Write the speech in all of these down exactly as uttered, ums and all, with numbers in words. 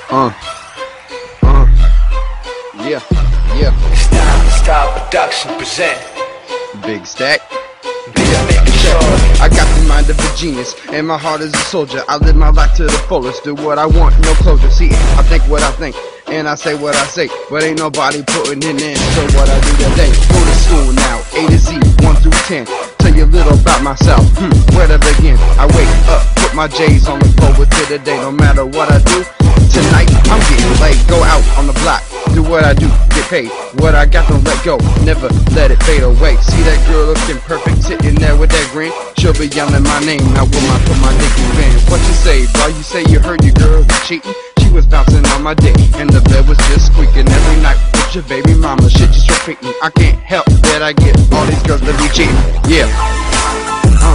Uh, uh, yeah, yeah. It's time to start production, present Big Stack. Beer making sure. I got the mind of a genius, and my heart is a soldier. I live my life to the fullest, do what I want, no closure. See, I think what I think, and I say what I say, but ain't nobody putting it in. So what I do today, go to school now, A to Z, one through ten. Tell you a little about myself, hmm, where to begin? I wake up, put my J's on the forward to the day. No matter what I do, tonight I'm getting laid. Go out on the block, do what I do, get paid. What I got, don't let go, never let it fade away. See that girl looking perfect, sitting there with that grin. She'll be yelling my name, now will I put my dick in? What you say, bro? You say you heard your girl was cheating? She was bouncing on my dick, and the bed was just squeaking every night with your baby mama. Shit just repeating. I can't help that I get all these girls that be cheating. Yeah. Uh.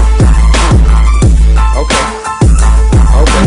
uh. Okay. Okay.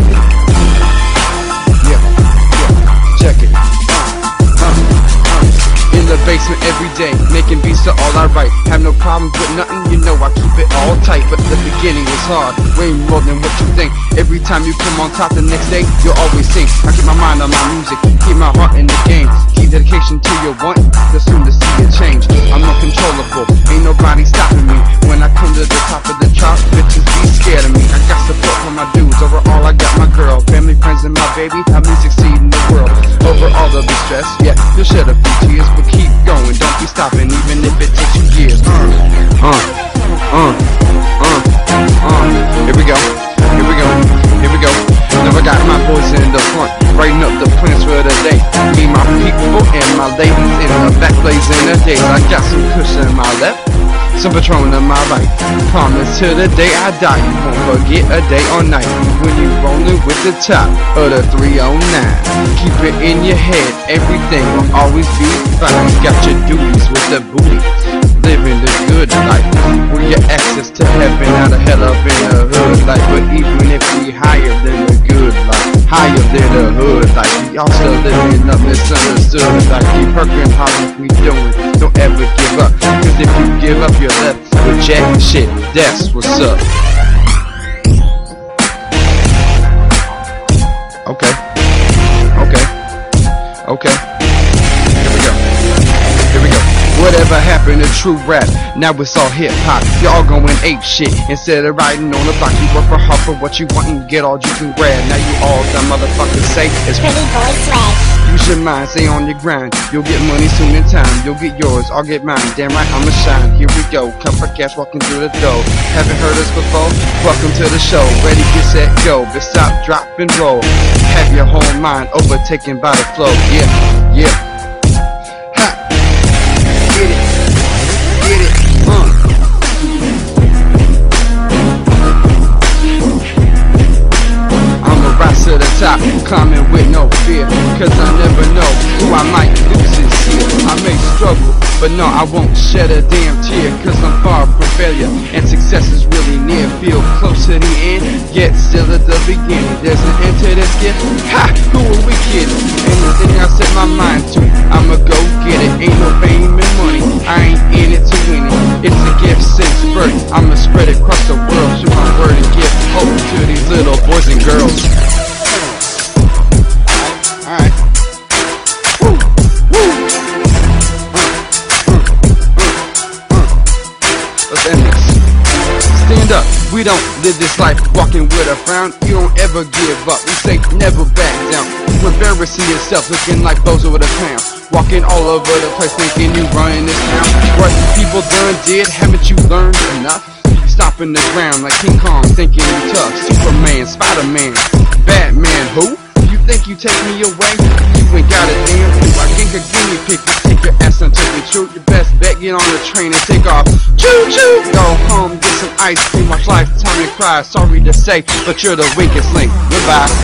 Yeah. Yeah. Check it. Uh. Uh. Uh. In the basement every day, making beats are all I write. Have no problems with nothing, you know I keep it all tight. But the beginning was hard, way more than what you think. Every time you come on top the next day, you'll always sing. I keep my mind on my music, keep my heart in the game. Keep dedication to your want, the soon to see a change. I'm uncontrollable, ain't nobody stopping me. When I come to the top of the chart, bitches be scared of me. I got support from my dudes, overall I got my girl, family, friends, and my baby. Help me succeed in the world. Overall there'll be stress, yeah, you'll shed a few tears, but keep going, don't be stopping, even if it takes you years. Uh, uh, uh, uh, uh. Here we go, here we go, here we go. Never got my boys in the front, writing up the plans for the day. Me, my people, and my ladies in the back, blazing the days. I got some cushion in my left, some Patron in my right. Promise till the day I die, you won't forget a day or night when you rollin' with the top of the three oh nine. Keep it in your head, everything will always be fine. Got your duties with the booty, living the good life. We're your access to heaven, out of hell up in the hood life. But even if we higher than the good life, higher than the hood life, we all still living up misunderstood. Like keep working hard, we doing, don't ever give up. Cause if you give up, you're left with jack shit. That's what's up. Okay. Okay. Okay. Here we go. Here we go. Whatever happened to true rap? Now it's all hip hop. Y'all going ape shit instead of riding on the block. You work for hard for what you want and get all you can grab. Now you all the motherfuckers say it's Pretty boy swag. use your mind, stay on your grind. You'll get money soon in time. You'll get yours, I'll get mine. Damn right, I'ma shine. Here we go. Come for cash, walking through the door. Haven't heard us before? Welcome to the show. Ready, get set, go. But stop, drop, and roll. Have your whole mind overtaken by the flow. Yeah, yeah. Ha. Get it, get it. Uh. I'ma rise to the top, climbing with no fear. Cause I never know who I might lose this year. I may struggle, but no, I won't shed a damn tear. Cause I'm far from failure, and success is really near. Feel close to the end, yet still at the beginning. There's an end to this gift, ha, who are we kidding? Anything I set my mind to, I'ma go get it. Ain't no fame and money, I ain't in it to win it. It's a gift since birth, I'ma spread it across the world. Shoot my word and give hope to these little boys and girls. Alright. Woo! Woo! Uh, uh, uh, uh. Let's end this. Stand up, we don't live this life walking with a frown. You don't ever give up, we say never back down. You embarrassing yourself, looking like bozo with a clown. Walking all over the place, thinking you running this town. What people done did, haven't you learned enough? Stopping the ground like King Kong, thinking you tough. Superman, Spider-Man, Batman, who? You think you take me away? You ain't got a damn clue. I think a guinea pig will take your ass until we true. Your best bet, get on the train and take off. Choo choo! Go home, get some ice cream, watch Lifetime and cry. Sorry to say, but you're the weakest link. Goodbye.